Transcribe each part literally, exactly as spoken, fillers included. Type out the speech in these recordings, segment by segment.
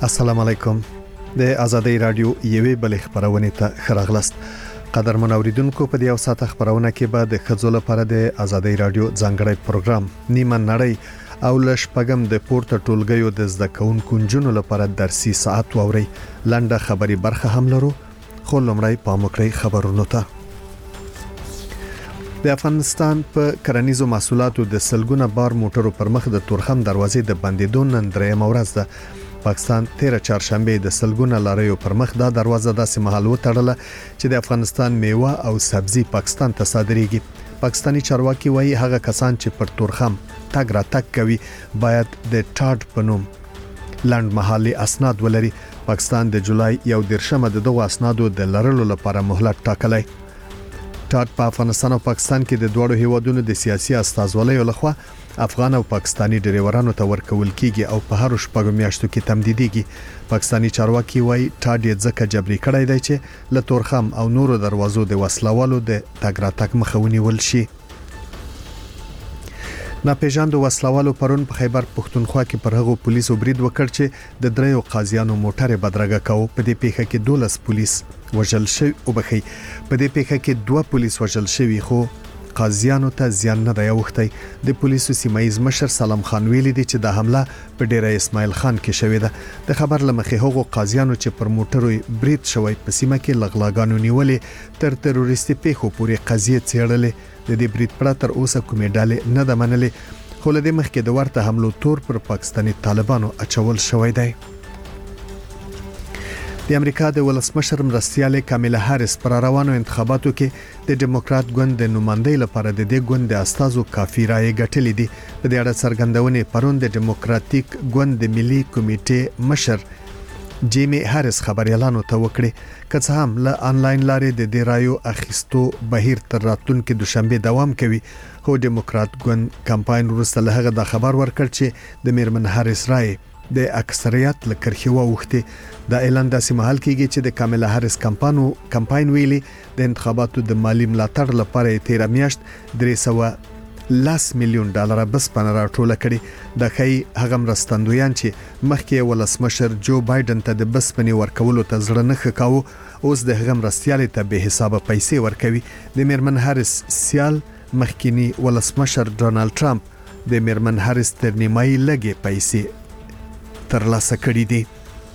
السلام علیکم. د آزادۍ رادیو یوې بل خبرونه ته خراغلست. قدرمن اوریدونکو په دې او ساعت خبرونه کې به د خځو لپاره د آزادۍ رادیو ځانګړی پروګرام نیمه نړۍ او لش پغم د پورته ټولګیو د زده کوونکو جنونو لپاره درسي ساعت ووري لنډه خبري برخه هم لرو. خو لمړی پاموکړی خبرونه ته. د افغانستان په کرنیزو محصولاتو د سلګونه بار موټرو پر مخ د تورخم دروازې د بندیدو نن درېم ورځ ده. پاکستان تیره چهارشنبه د سلګونه لاریو پر مخ دا دروازه داسې مهال وتړله چې د افغانستان میوه او سبزي پاکستان ته صادرېږي. پاکستانی چارواکي وایي هغه کسان چې پر تورخم تګ را تګ کوي باید د ټاډ په نوم لند محلي اسناد ولري. پاکستان د جولای یو دیرشمه د دغو اسنادو د لرلو لپاره مهلت ټاکلی. ټاډ په افغانستان او پاکستان کې د دوړو هیوادونو د سیاسي استازولیو لخوا افغان او پاکستانی ډریورانو ته ورکول کیږي او په هر شپږ میاشتو کې تمدیدېږي. پاکستانی چارواکي وایي ټاډ یې ځکه جبري کړی دی چې له تورخم او نورو دروازو د وسلوالو د تګ راتګ مخه ونیول شي. ناپېژاندو وسلوالو پرون په خیبر پښتونخوا کې پر هغو پولیسو برید وکړ چې د دریو قاضیانو موټر بدرګه کاوه. په دې پیښه کې دولس پولیس وژل شوي او بخي په دې پیښه کې دوه پولیس وژل شوي خو قاضیانو ته زیان نه دی اوښتی. د پولیسو سیمایز مشر سلام خان ویلي دی چې د حمله په ډیره اسماعیل خان کې شوې ده. د خبر لمخې هغو قاضیانو چې پر موټرو برید شوی په سیمه کې لغلاګانو نیولې تر تروریستي پیښو پورې قضیه څېړلې. د دې برید پړه تر اوسه کومې ډلې نه ده منلې خو له دې مخکې د ورته حملو تور پر پاکستاني طالبانو اچول شوی دی. د امریکا د ولسمشر مرستیاله کاملا هاریس پر روانو انتخاباتو کې د ډیموکرات ګوند د نمائندۍ لپاره د دې ګوند د استازو کافي رائے ګټلې دي. په دې اړه څرګندونه پرون د ډیموکراتیک ګوند د ملي کمیټې مشر جیمی هاریس خبريالانو ته وکړي. که څه هم له انلاین لارې د دې رایو اخیستو بهیر تر راتلونکو دوشنبه دوام کوي خو ډیموکرات ګوند کمپاین وروسته له هغه د خبر ورکړ چې د میرمن هاریس رائے د اکثریت لکرخي ووخته. د اعلان داسې محل کېږي چې د کاملا هاریس کمپانو کمپاین ویلي د انتخاباتو د مالی ملاتړ لپاره تیر میاشت درې سوه لاس میلیون ډالر بس پنه راټول کړي. د خی هغه مرستندویان چې مخکې ولسمشر جو بایدن ته د بس پنی ورکولو ته زړه نه خکاو اوس د هغه مرستياله ته به حسابه پیسې ورکوي. د میرمن هاریس سیال مخکینی ولسمشر ډونالد ټرمپ د میرمن هاریس تر نیمایي لګي پیسې ترلاسه کړې دي.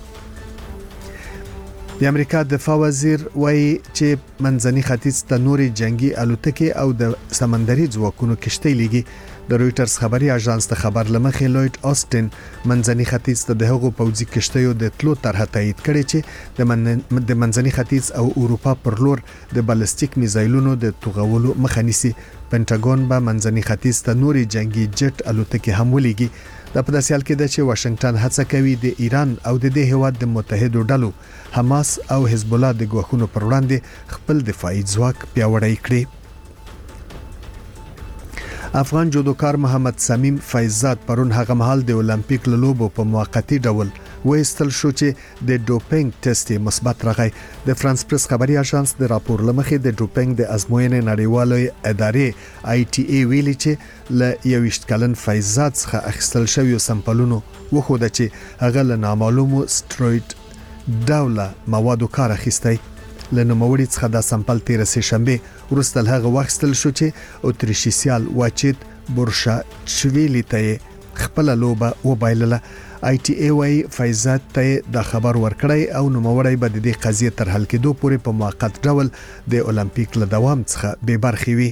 د امریکا دفاع وزیر وایي چې منځني ختیځ ته نوري جنگي الوتکې او د سمندري ځواکونو کشتۍ لیږي. د رويټرز خبري اژانس ته خبر لمخې لوید آستن منځني ختیځ ته د هغو پوځي کشتیو د تلو طرح تایید کړي چې د من... د منځني ختیځ او اروپا پر لور د بالستیک میزایلونو د توغولو مخه نیسي. پنټاګون به منځني ختیځ ته نوري جنگي جټ الوتکې هم ولېږي. د په داسې حال کې ده چې واشنگټن هڅه کوي د ایران او د دې هیواد د متحدو ډلو حماس او حزب الله د ګواښونو پر وړاندې خپل دفاعي ځواک پیاوړی کړي. افغان جودوکار محمد سمیم فیضزاد پرون هغه مهال د اولمپیک لوبو په موقتی ډول وېستل شو چې د ډوپینګ ټیسټ مثبت راغی. د فرانس پریس خبري اژانس د راپور لمخې د ډوپینګ د ازموینې نړیوالې ادارې آی ټي ای ویلي چې ل یوشت کلن فیضزاد څخه اخیستل شوی سمپلونو وخوده چې هغه له نامعلومو سټروید ډوله موادو کار اخیستی. لنوموړي څخه د سمپل تیر سه شنبه وروسته هغه وختل شو چې اتریشیسیال واچیت بورشاچویلی ته خپل لوبه وبایلله. آی ټي ای وايي فیضزاد ته د خبر ورکړی او نوموړی به د دې قضیه تر حل کېدو پورې په موقت ډول د اولمپیک له دوام څخه به برخې وي.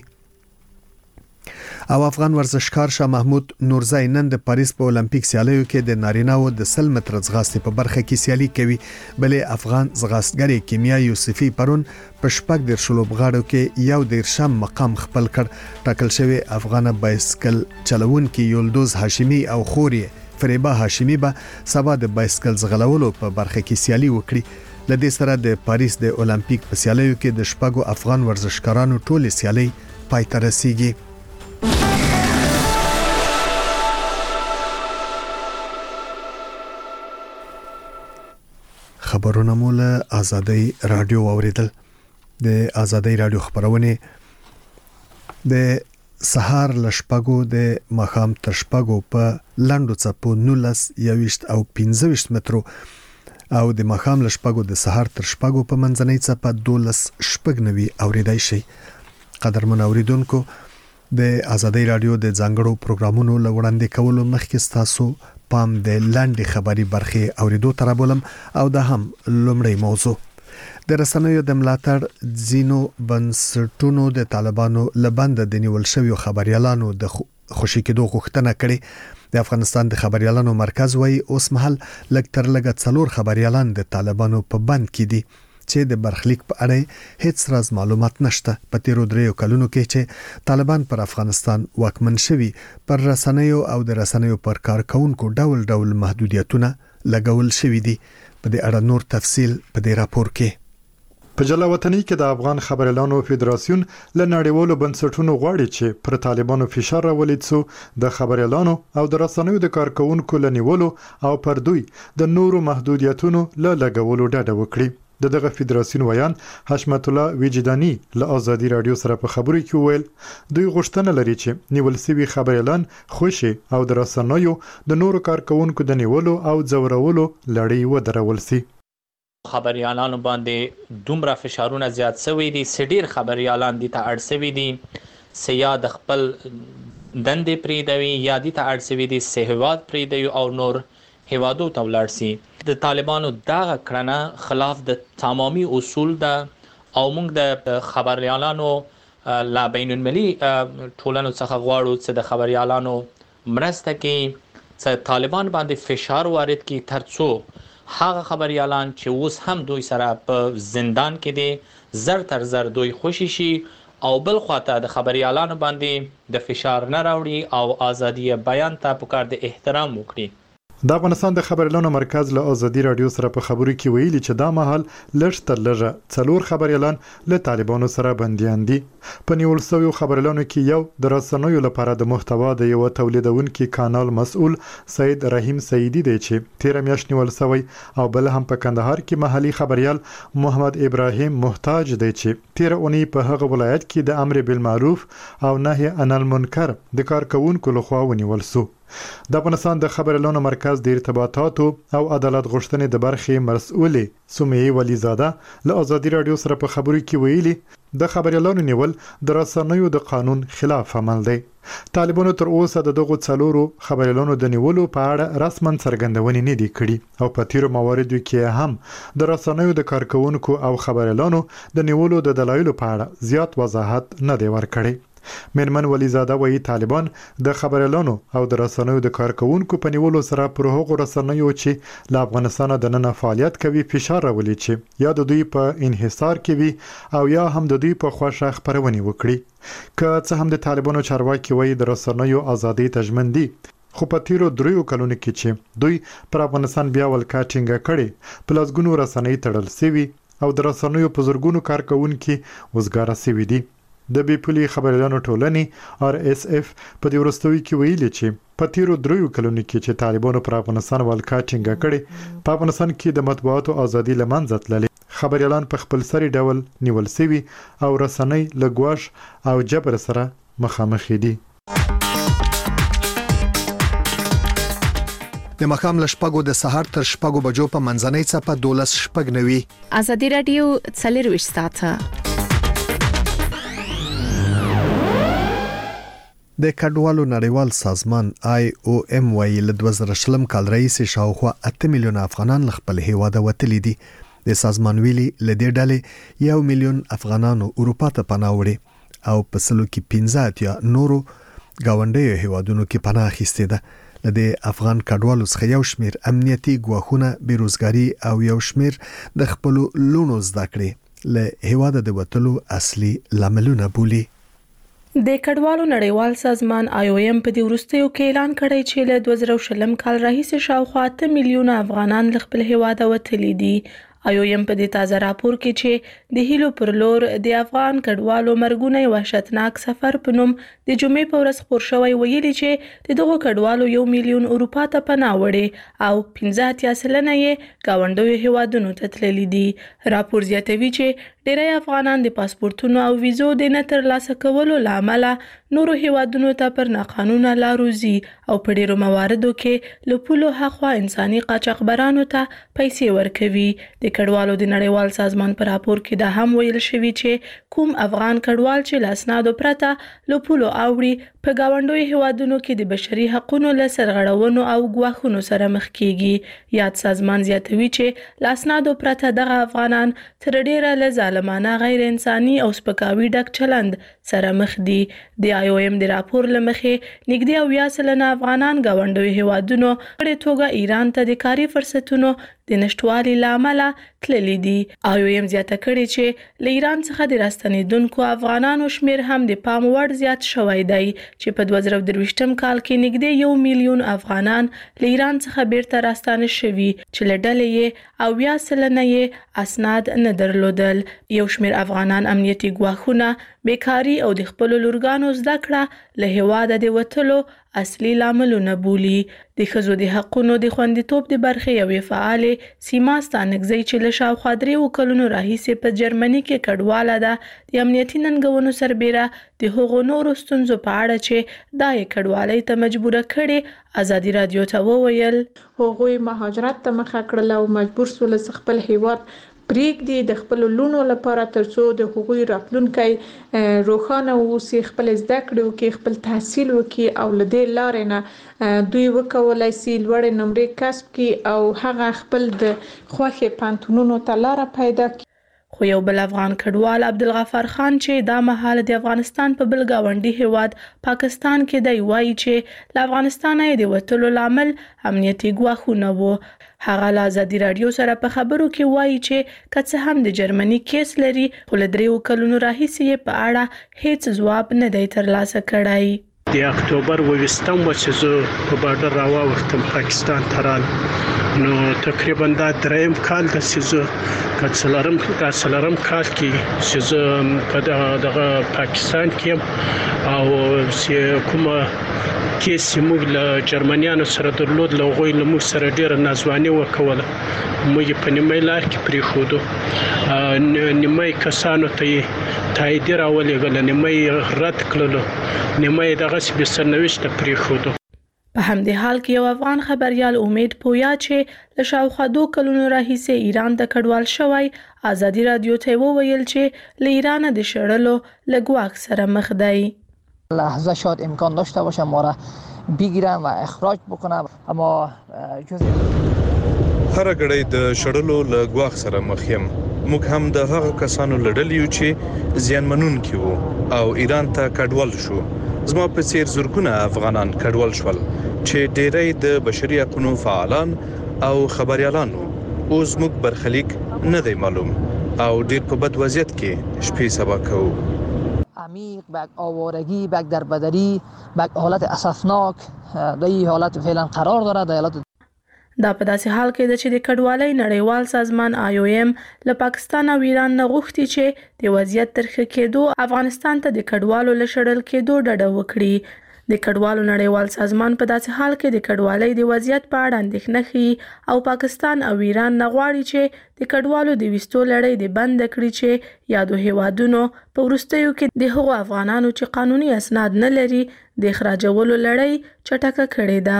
او افغان ورزشکار شاه محمود نورزی نن د پاریس په اولمپیک سیالیو کې د نارینه‌و د سل متر ځغاستې په برخه کې سیالي کوي. بلې افغان ځغاستګر کیمیا یوسفی پرون په شپږ د شلوبغاړو کې یو د شم مقام خپل کړ. ټاکل شوی افغان بایسکل چلونکي یولدوز هاشمی او خوري فریبا هاشمی به سبا د بایسکل ځغلولو په برخه کې سیالي وکړي. لدې سره د پاریس د اولمپیک په سیالیو کې د شپږو افغان ورزشکارانو ټول سیالي پای ته رسیږي. خبرونه مول آزادۍ رادیو اوریدل. د آزادۍ رادیو خبرونه د سهار لشپګو د مخام تر شپګو په لاندو څپو نولس یويشت او پنځه ویشت مترو او د مخام لشپګو د سهار تر شپګو په منځنۍ څپه دولس شپږ نوي اوریدای شي. قدرمن اوریدونکو د ازادي رادیو د ځانګړو پروګرامونو لوړاندې کولو مخکې تاسو پام د لاندې خبري برخې اوریدو ترابولم او د هم لومړی موضوع د رسنیو د ملاتړ ځینو بنسټونو د طالبانو لبند د نیول شویو خبريالانو د خوشی کېدو غوښتنه کړې. د افغانستان د خبريالانو مرکز وایي اوس مهال لږ تر لږه څلور خبريالان د طالبانو په بند کې دي چې د برخلیک په اړه هیڅ راز معلومات نشته. په تیرو دریو کلونو کې چې طالبان پر افغانستان واکمن شوي پر رسنیو او د رسنیو پر کارکونکو ډول ډول محدودیتونه لګول شوي دي. په دې اړه نور تفصیل په دې راپور کې. په جلا وطني کې د افغان خبريالانو فدراسیون له نړیوالو بنسټونو غواړي چې پر طالبانو فشار راولي څو د خبريالانو او د رسنیو د کارکونکو لنیولو او پر دوی د نورو محدودیتونو له لګولو ډډه وکړي. د دغه فدراسیون ویان حشمت الله وجداني له ازادي رادیو سره په خبرو کې ویل دوی غوښتنه لري چې نیول شوی خبريالان خوشي او د رسنیو د نورو کارکونکو د نیولو او ځورولو لړۍ ودرول شي. خبريالانو باندې دومره فشارونه زیات شوي دي، سډیر خبريالان دي ته اړ شوي دي، سیا د خپل دندې پریدوي یا دي ته اړ شوي دي سهواد پریدوي او نور هوادو ته ولاړ شي. د طالبانو دغه کړنه خلاف د تمامي اصول ده او موږ د خبريالانو لا بین المللي ټولنو څخه غواړو چې د خبريالانو مرسته کوي چې طالبان باندې فشار وارد کړي ترڅو هغه خبريالان چې اوس هم دوی سره په زندان کې دي زر تر زر دوی خوشي شي او بل خواته د خبريالانو باندې د فشار نه راوړي او ازادي بیان ته پکار د احترام وکړي. د افغانستان د خبريالانو مرکز له ازادي رادیو سره په خبرو کې ویلي چې دا مهال لږ تر لږه څلور خبريالان له طالبانو سره بنديان دي. په نیول شویو خبريالانو کې یو د رسنیو لپاره د محتوا د یو تولیدونکو کانال مسؤل سید رحیم سیدی دی چې تیر میاشت نیول شوی او بل هم په کندهار کې محلي خبريال محمد ابراهیم محتاج دی چې تیر اونۍ په هغه ولایت کې د امر بالمعروف او نهي عن المنکر د کارکونکو لخوا ونیول شو. د افغانستان د خبريالانو مرکز د ارتباطاتو او عدالت غوښتنې د برخې مسؤلې سمیه ولیزاده له ازادي رادیو سره په خبرو کې ویلي د خبريالانو نیول د رسنیو د قانون خلاف عمل دی. طالبانو تر اوسه د دغو څلورو خبريالانو د نیولو په اړه رسما څرګندونې نه دي کړې او په تیرو مواردو کې هم د رسنیو د کارکونکو او خبريالانو د نیولو د دلایلو په اړه زیات وضاحت نه دی ورکړی. مېرمن ولیزاده وایي طالبان د خبريالانو او د رسنیو د کارکونکو په نیولو سره پر هغو رسنیو چې له افغانستان د نن فعالیت کوي فشار راولي چې یا د دوی په انحصار کې وي او یا هم د دوی په خوښه خبرونه وکړي. که څه هم د طالبانو چارواکي وایي د رسنیو ازادي تضمین دي خو په تیرو دریو کلونو کې چې دوی پر افغانستان بیا ولکا ټینګه کړي پلاسګونو رسنۍ تړل شوي او د رسنیو په زورګونو کارکونکو وزګاره شوي دي. د بیپولي خبريالانو ټولنې آر اس اف په دې ورستوي کې ویلي چې په تیرو دریو کلونو کې چې طالبانو پر افغانستان ولکا ټینګه کړي په افغانستان کې د مطبوعاتو ازادي لمنځه تللې، خبريالان په خپل سری ډول نیول شوي او رسنۍ له ګواښ او جبر سره مخامخ دي. د مخام لشپګو د سهار تر شپګو بجو په منځنۍ څپه دولس شپږ نوي. ازادي رادیو څلرويشت ساعته د کډوالو نړیوال سازمان آی او ام وایي له دوه زره شلم کال راهیسې شاوخوا اته میلیونه افغانان له خپل هیواده وتلي دي. د سازمان ویلي له دې ډلې یو میلیون افغانانو اروپا ته پناه وړي او په سلو کې پنځه اتیا نورو گاونډیو هیوادونو کې پناه اخیستې ده. له دې افغان کډوالو څخه یو شمیر امنیتي ګواښونه، بیروزګاري او یو شمیر د خپل لونو زده کړې له هیواده د وتلو اصلي لاملونه بولي. د کډوالو نړیوال سازمان آی او ام په دې وروستیو کې اعلان کړی چې له دوه زره شلم کال راهیسې شاوخوا اته میلیونه افغانان له خپل هیواده وتلي دي. آی او ام په دې تازه راپور کې چې د هیلو پر لور د افغان کډوالو مرګونی وحشتناک سفر په نوم د جمعې په ورځ خبر شوی ویلي چې د دغو کډوالو یو میلیون اروپا ته پناه وړي او پنځه اتیا سلنه یې گاونډیو هیوادونو ته تللي دي. راپور زیاتوي چې ډیری افغانان د پاسپورتونو او ویزو د نه ترلاسه کولو لامل نورو هیوادونو ته پر ناقانونه لارو ځي او په ډیرو مواردو کې له پولو هاخوا انساني قاچاقبرانو ته پیسې ورکوي. د کډوالو د نړیوال سازمان په راپور کې دا هم ویل شوی چې کوم افغان کډوال چې له اسنادو پرته له پولو اوړي په ګاونډیو هیوادونو کې د بشري حقوقو له سرغړونو او ګواښونو سره مخ کیږي. یاد سازمان زیاتوي چې له اسنادو پرته دغه افغانان تر ډیره له ظالمانه غیر انساني او سپکاوي ډک چلند سره مخ دي. د آی او ایم د راپور لمخې نږدې اویا سلنه افغانان ګاونډیو هیوادونو په توګه ایران ته د کاري فرصتونو د نشټوالي لامل تللي دي. آی او ایم زیاته کړې چې له ایران څخه د راستنیدونکو افغانانو شمیر هم د پام وړ زیات شوی دی چې په دوه زره درویشتم کال کې نږدې یو میلیون افغانان له ایران څخه بیرته راستانه شوي چې له ډلې یې اویا سلنه یې اسناد نه درلودل. یو شمیر افغانان امنیتي ګواښونه، بیکاری او د خپل لورګانو زده کړه له هیواده د وټلو اصلي لاملونه بولي. د ښځو د حقوقو د خوندیتوب د برخې یوې فعالې سیما ستانکزۍ چې له شاوخوا درې کلونو راهیسې په جرمني کې کډواله ده د امنیتي ننګونو سربیره د هغو نورو ستونزو په اړه چې دا یې کډوالۍ ته مجبوره کړي ازادي رادیو ته وویل هغوی مهاجرت ته مخه کړل او مجبور شول خپل هیواد پریږدي د خپل لونو لپاره ترڅو د هغوی راتلونکي روښانه اوسي، خپل زده کړې وکړي، خپل تحصیل وکړي او له دې لارې نه دوی وکولای شي لوړې نمرې کسب کړي او هغه خپل د خوښې پوهنتونونو ته لاره پیدا کړي. خو یو بل افغان کډوال عبدالغفار خان چې دا مهال د افغانستان په بل ګاونډي هیواد پاکستان کې دی وایي چې له افغانستانه د وتلو لامل امنیتي ګواښونه وو. هغه له ازادي رادیو سره په خبرو کې وایي چې که څه هم د جرمني کیس لري خو له درېو کلونو راهیسې یې په اړه هیڅ ځواب نه دی ترلاسه کړی. د اکتوبر اوویشتم و چې زه په بارډر راواوښتم پاکستان ته رالم، نو تقریبا دا دریم کال ده چې زه که څلورم دا څلورم کال کې چې زه په دغه پاکستان کې او چې کومه کیس چې موږ له جرمنیانو سره درلود له هغوی له موږ سره ډېره نازواني وکوله. موږ یې په نیمه لار کې پرېښودو، نیمه کسانو ته یې تاییدیه راولېږله، نیمه یې رد کړلو، نیمه یې دغسې بې سرنوشته پرېښودو. په همدې حال کې یو افغان خبریال امید پویا چې له شاوخوا دوه کلونو راهیسې ایران ته کډوال شوی ازادي رادیو ته وویل چې له ایران د شړلو له ګواښ سره مخ دی. لحظه شاید امکان داشته باشه ما را بگیرن و اخراج بکنن، اما جز هر غړی د شړلو له ګواښ سره مخ یم. موږ هم د هغه کسانو لړل یو چې زیانمنونکي وو او ایران ته کډوال شو. زما په څیر زرګونه افغانان کډوال شول چې ډېری د بشري حقوقو فعالان او خبريالان اوس موږ برخلیک نه دی معلوم او ډېر په بد وضعیت کې شپې سبا کوو. عمیق، به آوارگی، به دربدری، به حالت اسفناک در این حالت فعلا قرار داره. در حالت دا په داسې حال کې ده چې د کډوالۍ نړیوال سازمان آی او ایم له پاکستان او ایران نه غوښتي چې د وضعیت تر ښه کېدو افغانستان ته د کډوالو له شړل کېدو ډډه وکړي. د کډوالو نړیوال سازمان په داسې حال کې د کډوالۍ د وضعیت په اړه اندېښنه ښيي او پاکستان او ایران نه غواړي چې د کډوالو د ویستو لړۍ د بند کړي چې یادو هیوادونو په وروستیو کې د هغو افغانانو چې قانوني اسناد نه لري د اخراجولو لړۍ چټکه کړې ده.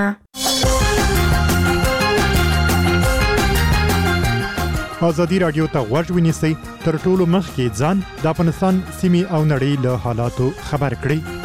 ازادي رادیو ته غوږ ونیسئ تر ټولو مخکې ځان د افغانستان سیمې او نړۍ له حالاتو خبر کړئ.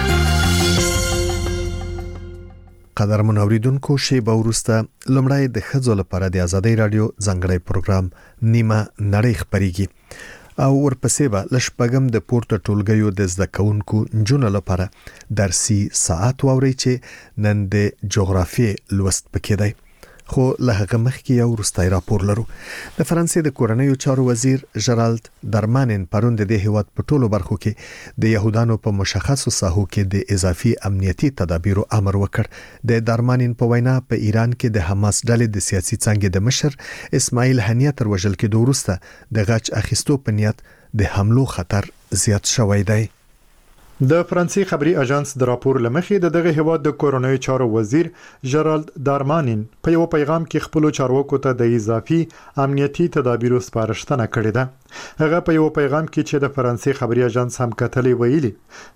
قدر منوریدونکو شیبه وروسته لمړی د ښځو لپاره د ازادي رادیو ځانګړی پروګرام نیمه نړۍ خبريږي او ورپسې به لشپګم د پورته ټولګیو د زده کوونکو جنونو لپاره درسي ساعت ووري چې نن د جغرافیې لوست پکې دی. خو له هغه مخکې یو وروستی راپور لرو. د فرانسې د کورنیو چارو وزیر ژرالد درمانن پرون د دې هیواد په ټولو برخو کې د يهودانو په مشخصو ساحو کې د اضافي امنیتي تدابیرو امر وکړ. د درمانن په وینا په ایران کې د حماس ډلې د سیاسي څنګه د مشر اسماعیل هنیه تر وژل کېدو وروسته د غچ اخیستو په نیت د حملو خطر زیات شوی دی. د فرانسې خبري اژانس د راپور لمخې د دغه هیواد د کورونوي چارو وزیر جرالد دارمانین په یو پیغام کې خپل چارواکو ته د اضافي امنیتي تدابیرو سپارښتنه کړې ده. هغه په یو پیغام کې چې د فرانسې خبري اژانس هم کتلې ویلي